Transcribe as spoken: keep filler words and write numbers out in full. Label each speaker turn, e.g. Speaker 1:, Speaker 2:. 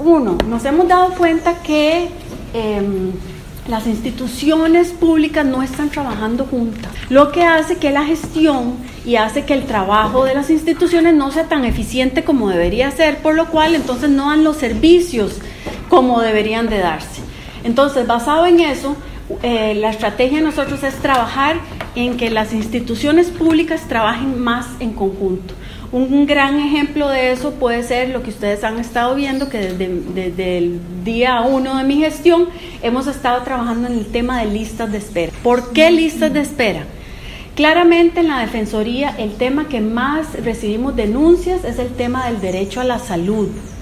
Speaker 1: Uno, nos hemos dado cuenta que eh, las instituciones públicas no están trabajando juntas, lo que hace que la gestión y hace que el trabajo de las instituciones no sea tan eficiente como debería ser, por lo cual entonces no dan los servicios como deberían de darse. Entonces, basado en eso, eh, la estrategia de nosotros es trabajar en que las instituciones públicas trabajen más en conjunto. Un gran ejemplo de eso puede ser lo que ustedes han estado viendo, que desde, desde el día uno de mi gestión hemos estado trabajando en el tema de listas de espera. ¿Por qué listas de espera? Claramente en la Defensoría el tema que más recibimos denuncias es el tema del derecho a la salud.